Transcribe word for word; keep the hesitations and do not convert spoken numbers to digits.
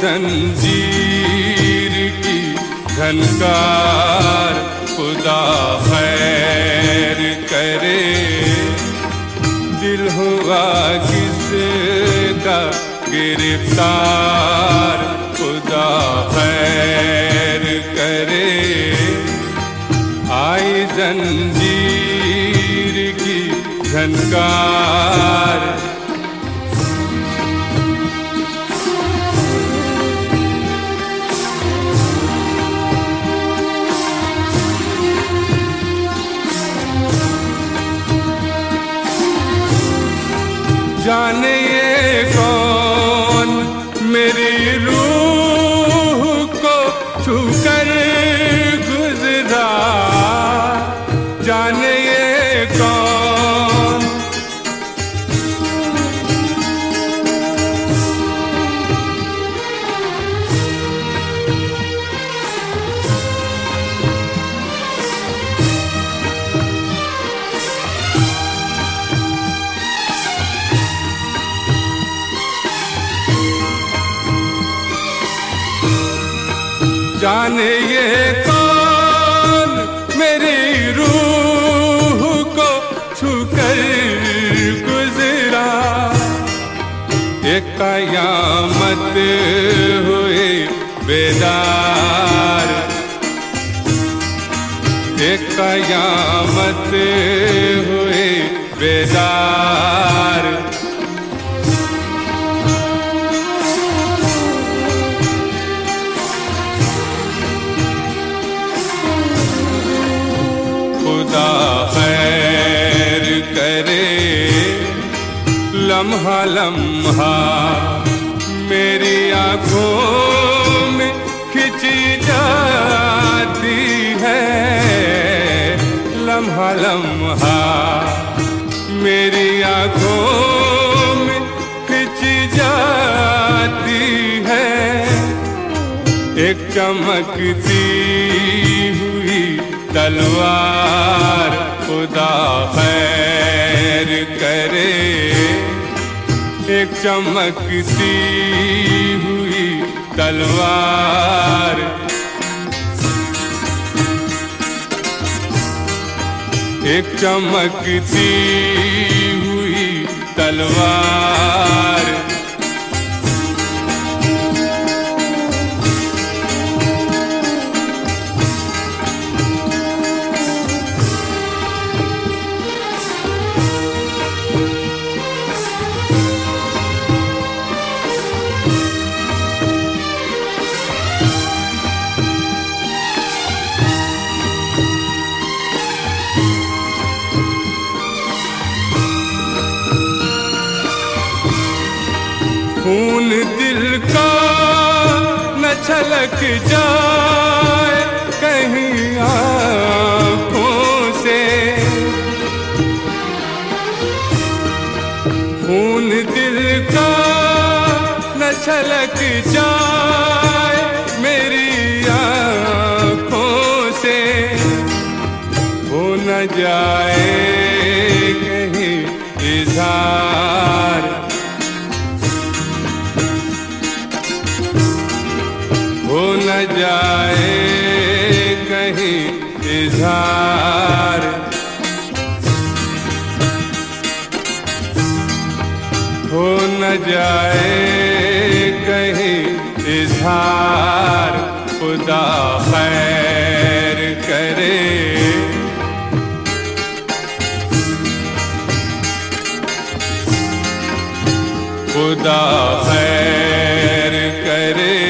जंजीर की झनकार, खुदा खैर करे। दिल हुआ किसका गिरफ्तार, खुदा खैर करे। आई जंजीर की झनकार, जाने ये कौन मेरी रूह को छूकर गुजरा, जाने ये कौन। जाने ये कौन मेरी रूह को छूकर गुजरा, एक कयामत हुए बेदार, एक कयामत हुए बेदार। खुदा खैर करे। लम्हा लम्हा मेरी आँखों में खिंची जाती है, लम्हा लम्हा मेरी आँखों में खिंची जाती है। एक चमकती हुई तलवार, खुदा खैर करे। एक चमकती हुई तलवार, एक चमकती हुई तलवार। खून दिल का न छलक जाए कहीं आँखों से, खून दिल का न छलक जाए मेरी आँखों से। हो न जाए कहीं इज़हार, हो न जाए कहीं इज़हार। हो न जाए कहीं इज़हार, खुदा खैर करे। खुदा खैर करे।